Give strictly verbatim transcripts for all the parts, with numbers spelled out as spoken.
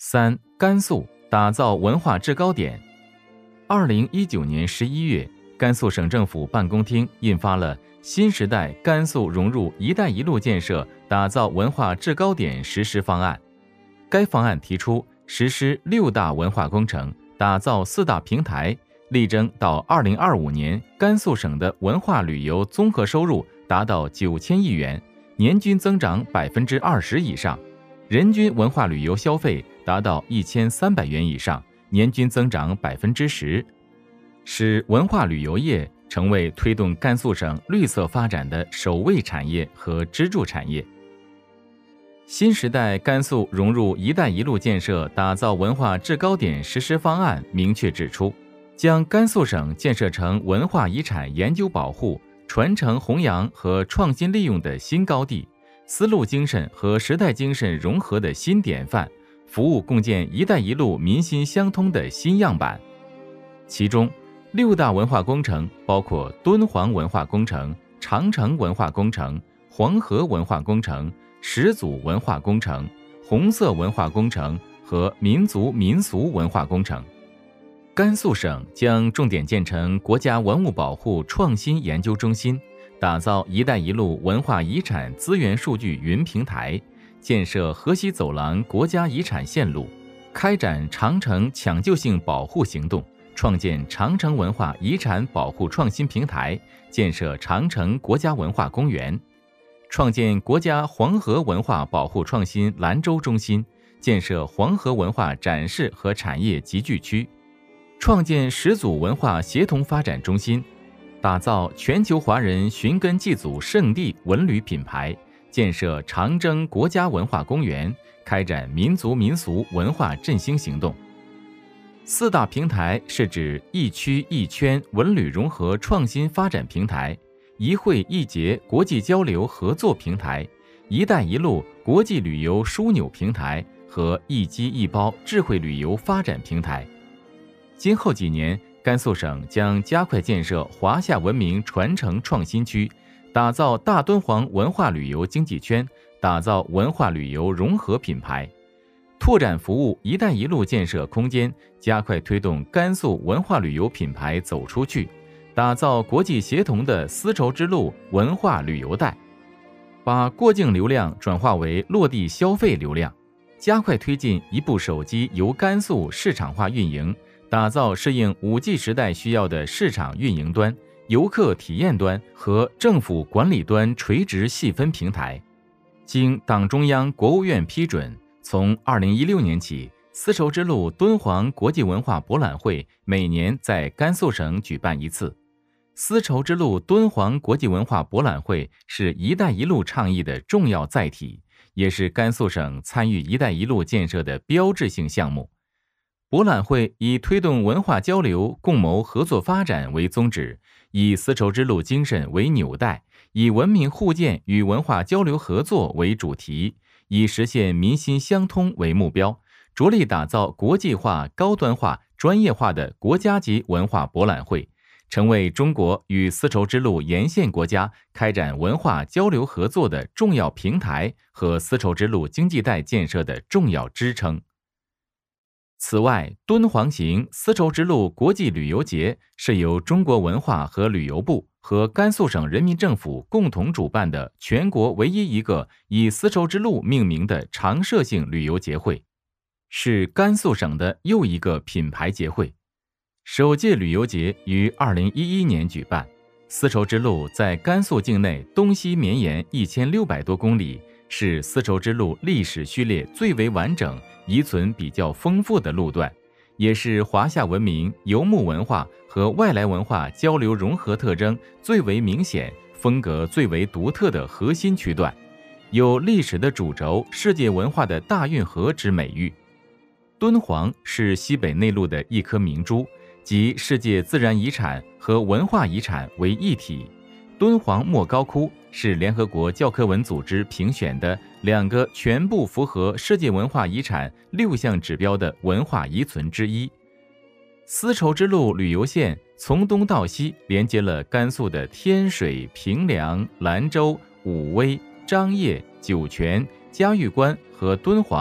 三、甘肃打造文化制高点。二零一九年十一月，甘肃省政府办公厅印发了新时代甘肃融入“一带一路”建设打造文化制高点实施方案。该方案提出实施六大文化工程，打造四大平台，力争到二零二五年，甘肃省的文化旅游综合收入达到九千亿元，年均增长百分之二十以上，人均文化旅游消费达到一千三百元以上，年均增长百分之十，使文化旅游业成为推动甘肃省绿色发展的首位产业和支柱产业。新时代甘肃融入“一带一路”建设打造文化制高点实施方案明确指出，将甘肃省建设成文化遗产研究保护、传承弘扬和创新利用的新高地，丝路精神和时代精神融合的新典范，服务共建“一带一路”民心相通的新样板。其中，六大文化工程包括敦煌文化工程、长城文化工程、黄河文化工程、始祖文化工程、红色文化工程和民族民俗文化工程。甘肃省将重点建成国家文物保护创新研究中心，打造“一带一路”文化遗产资源数据云平台，建设河西走廊国家遗产线路，开展长城抢救性保护行动，创建长城文化遗产保护创新平台，建设长城国家文化公园，创建国家黄河文化保护创新兰州中心，建设黄河文化展示和产业集聚区，创建始祖文化协同发展中心，打造全球华人寻根祭祖圣地文旅品牌，建设长征国家文化公园，开展民族民俗文化振兴行动。四大平台是指一区一圈文旅融合创新发展平台、一会一节国际交流合作平台、一带一路国际旅游枢纽平台和一机一包智慧旅游发展平台。今后几年，甘肃省将加快建设华夏文明传承创新区，打造大敦煌文化旅游经济圈，打造文化旅游融合品牌，拓展服务“一带一路”建设空间，加快推动甘肃文化旅游品牌走出去，打造国际协同的丝绸之路文化旅游带，把过境流量转化为落地消费流量，加快推进一部手机由甘肃市场化运营，打造适应 五 G 时代需要的市场运营端、游客体验端和政府管理端垂直细分平台。经党中央、国务院批准，从二零一六年起，丝绸之路敦煌国际文化博览会每年在甘肃省举办一次。丝绸之路敦煌国际文化博览会是“一带一路”倡议的重要载体，也是甘肃省参与“一带一路”建设的标志性项目。博览会以推动文化交流、共谋合作发展为宗旨，以丝绸之路精神为纽带，以文明互鉴与文化交流合作为主题，以实现民心相通为目标，着力打造国际化、高端化、专业化的国家级文化博览会，成为中国与丝绸之路沿线国家开展文化交流合作的重要平台和丝绸之路经济带建设的重要支撑。此外，敦煌行丝绸之路国际旅游节是由中国文化和旅游部和甘肃省人民政府共同主办的全国唯一一个以丝绸之路命名的常设性旅游节会，是甘肃省的又一个品牌节会。首届旅游节于二零一一年举办，丝绸之路在甘肃境内东西绵延一千六百多公里，是丝绸之路历史序列最为完整、遗存比较丰富的路段，也是华夏文明、游牧文化和外来文化交流融合特征最为明显、风格最为独特的核心区段，有历史的主轴、世界文化的大运河之美誉。敦煌是西北内陆的一颗明珠，集世界自然遗产和文化遗产为一体。敦煌莫高窟是联合国教科文组织评选的两个全部符合世界文化遗产六项指标的文化遗存之一。丝绸之路旅游线从东到西连接了甘肃的天水、平凉、兰州、武威、张掖、酒泉、嘉峪关和敦煌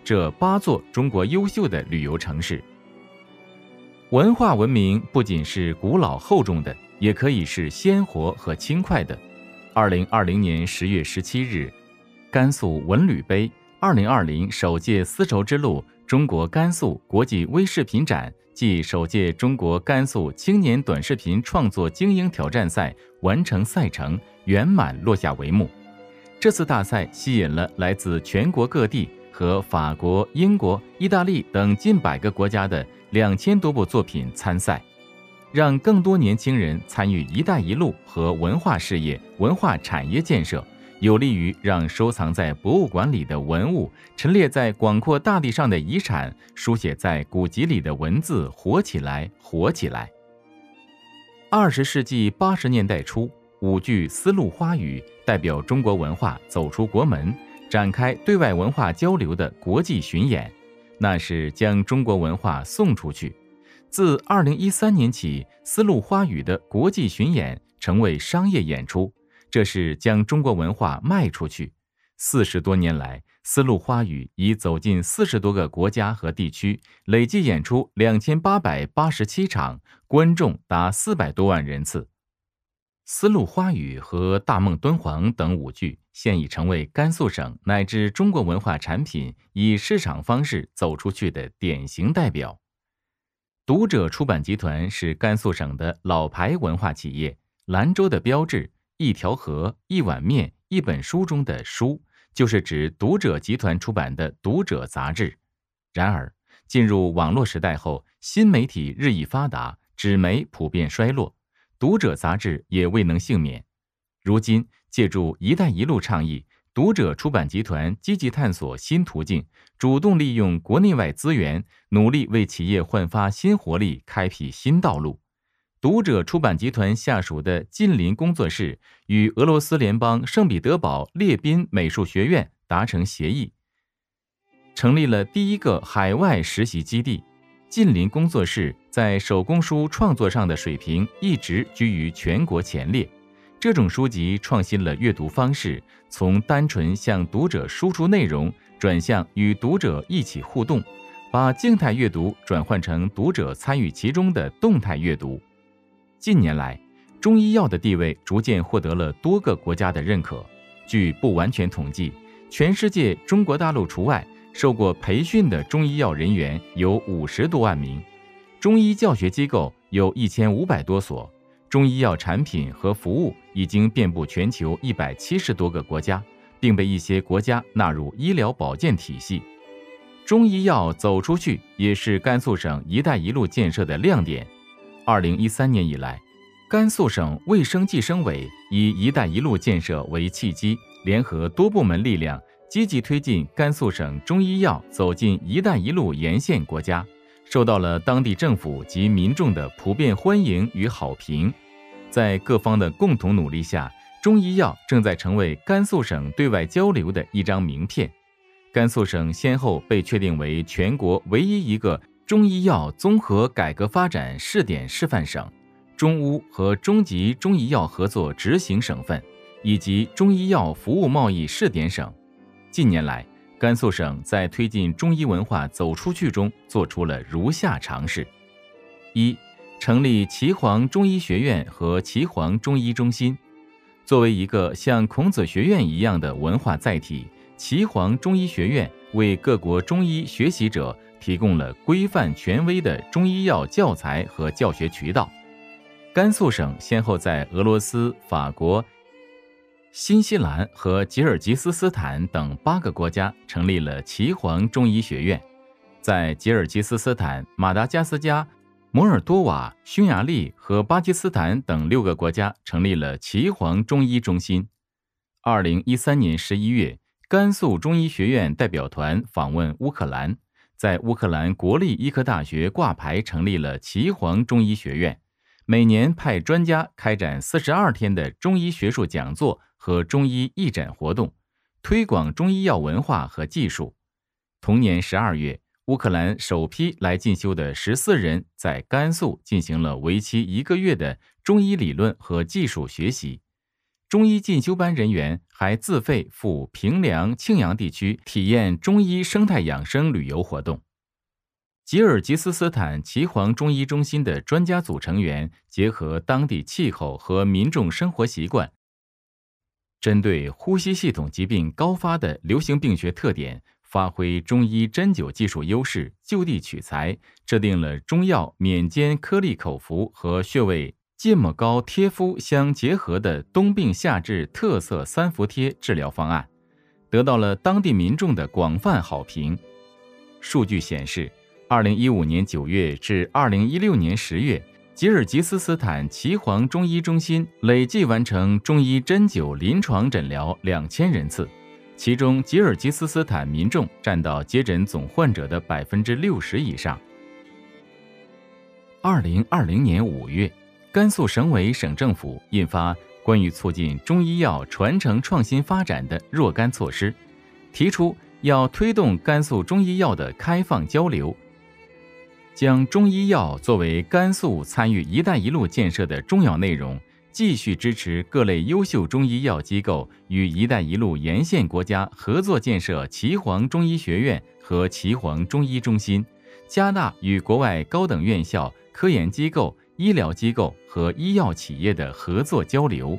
这八座中国优秀的旅游城市。文化文明不仅是古老厚重的，也可以是鲜活和轻快的。二零二零年十月十七日，甘肃文旅杯二零二零首届丝绸之路中国甘肃国际微视频展暨首届中国甘肃青年短视频创作精英挑战赛完成赛程，圆满落下帷幕。这次大赛吸引了来自全国各地和法国、英国、意大利等近百个国家的两千多部作品参赛，让更多年轻人参与“一带一路”和文化事业、文化产业建设，有利于让收藏在博物馆里的文物、陈列在广阔大地上的遗产、书写在古籍里的文字活起来，活起来。二十世纪八十年代初，舞剧《丝路花语》代表中国文化走出国门，展开对外文化交流的国际巡演，那是将中国文化送出去。自二零一三年起，《丝路花语》的国际巡演成为商业演出，这是将中国文化卖出去。四十多年来，《丝路花语》已走进四十多个国家和地区，累计演出两千八百八十七场，观众达四百多万人次。丝路花语和大梦敦煌等舞剧现已成为甘肃省乃至中国文化产品以市场方式走出去的典型代表。读者出版集团是甘肃省的老牌文化企业，兰州的标志一条河、一碗面、一本书中的书，就是指读者集团出版的读者杂志。然而，进入网络时代后，新媒体日益发达，纸媒普遍衰落，读者杂志也未能幸免。如今，借助“一带一路”倡议，读者出版集团积极探索新途径，主动利用国内外资源，努力为企业焕发新活力，开辟新道路。读者出版集团下属的近邻工作室与俄罗斯联邦圣彼得堡列宾美术学院达成协议，成立了第一个海外实习基地。近邻工作室在手工书创作上的水平一直居于全国前列。这种书籍创新了阅读方式，从单纯向读者输出内容，转向与读者一起互动，把静态阅读转换成读者参与其中的动态阅读。近年来，中医药的地位逐渐获得了多个国家的认可。据不完全统计，全世界中国大陆除外，受过培训的中医药人员有五十多万名，中医教学机构有一千五百多所，中医药产品和服务已经遍布全球一百七十多个国家，并被一些国家纳入医疗保健体系。中医药走出去也是甘肃省“一带一路”建设的亮点。二零一三年以来，甘肃省卫生计生委以“一带一路”建设为契机，联合多部门力量，积极推进甘肃省中医药走进“一带一路”沿线国家，受到了当地政府及民众的普遍欢迎与好评。在各方的共同努力下，中医药正在成为甘肃省对外交流的一张名片。甘肃省先后被确定为全国唯一一个中医药综合改革发展试点示范省、中乌和中级中医药合作执行省份，以及中医药服务贸易试点省。近年来，甘肃省在推进中医文化走出去中做出了如下尝试：一、成立岐黄中医学院和岐黄中医中心。作为一个像孔子学院一样的文化载体，岐黄中医学院为各国中医学习者提供了规范权威的中医药教材和教学渠道。甘肃省先后在俄罗斯、法国、新西兰和吉尔吉斯斯坦等八个国家成立了岐黄中医学院，在吉尔吉斯斯坦、马达加斯加、摩尔多瓦、匈牙利和巴基斯坦等六个国家成立了岐黄中医中心。二零一三年十一月，甘肃中医学院代表团访问乌克兰，在乌克兰国立医科大学挂牌成立了岐黄中医学院，每年派专家开展四十二天的中医学术讲座和中医义诊活动，推广中医药文化和技术。同年十二月，乌克兰首批来进修的十四人在甘肃进行了为期一个月的中医理论和技术学习。 中医进修班人员还自费赴平凉、庆阳地区体验中医生态养生旅游活动。吉尔吉斯斯坦岐黄中医中心的专家组成员结合当地气候和民众生活习惯，针对呼吸系统疾病高发的流行病学特点，发挥中医针灸技术优势，就地取材，制定了中药免煎颗粒口服和穴位芥末膏贴敷相结合的冬病夏治特色三伏贴治疗方案，得到了当地民众的广泛好评。数据显示，二零一五年九月至二零一六年十月，吉尔吉斯斯坦岐黄中医中心累计完成中医针灸临床诊疗两千人次，其中吉尔吉斯斯坦民众占到接诊总患者的百分之六十以上。二零二零年五月，甘肃省委省政府印发关于促进中医药传承创新发展的若干措施，提出要推动甘肃中医药的开放交流，将中医药作为甘肃参与“一带一路”建设的重要内容，继续支持各类优秀中医药机构与“一带一路”沿线国家合作建设岐黄中医学院和岐黄中医中心，加大与国外高等院校、科研机构、医疗机构和医药企业的合作交流。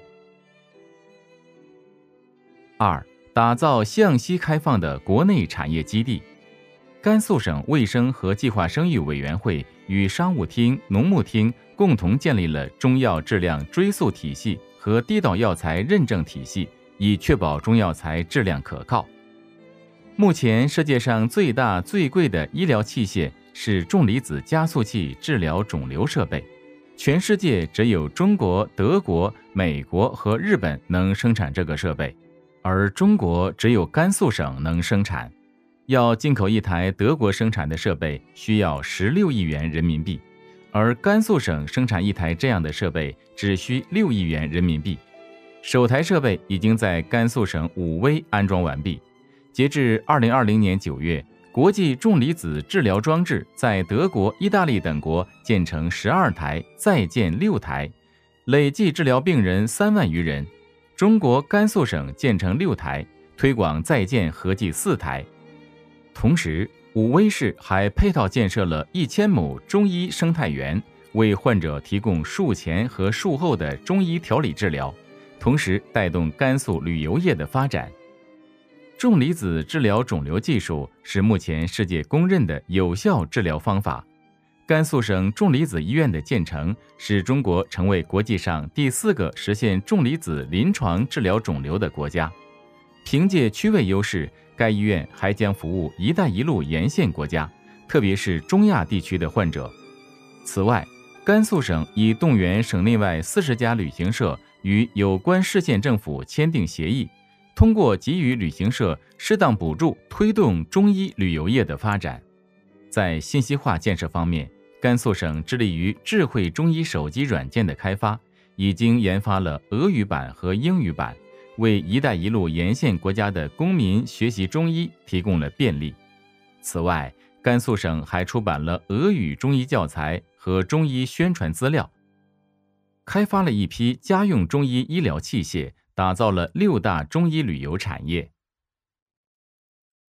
二、打造向西开放的国内产业基地。甘肃省卫生和计划生育委员会与商务厅、农牧厅共同建立了中药质量追溯体系和低岛药材认证体系，以确保中药材质量可靠。目前世界上最大最贵的医疗器械是重离子加速器治疗肿瘤设备，全世界只有中国、德国、美国和日本能生产这个设备，而中国只有甘肃省能生产。要进口一台德国生产的设备需要十六亿元人民币，而甘肃省生产一台这样的设备只需六亿元人民币。首台设备已经在甘肃省武威安装完毕。截至二零二零年九月，国际重离子治疗装置在德国、意大利等国建成十二台，再建六台，累计治疗病人三万余人。中国甘肃省建成六台，推广在建合计四台。同时，武威市还配套建设了一千亩中医生态园，为患者提供术前和术后的中医调理治疗，同时带动甘肃旅游业的发展。重离子治疗肿瘤技术是目前世界公认的有效治疗方法。甘肃省重离子医院的建成，使中国成为国际上第四个实现重离子临床治疗肿瘤的国家。凭借区位优势，该医院还将服务“一带一路”沿线国家，特别是中亚地区的患者。此外，甘肃省已动员省内外四十家旅行社与有关市县政府签订协议，通过给予旅行社适当补助，推动中医旅游业的发展。在信息化建设方面，甘肃省致力于智慧中医手机软件的开发，已经研发了俄语版和英语版，为“一带一路”沿线国家的公民学习中医提供了便利。此外，甘肃省还出版了俄语中医教材和中医宣传资料，开发了一批家用中医医疗器械，打造了六大中医旅游产业。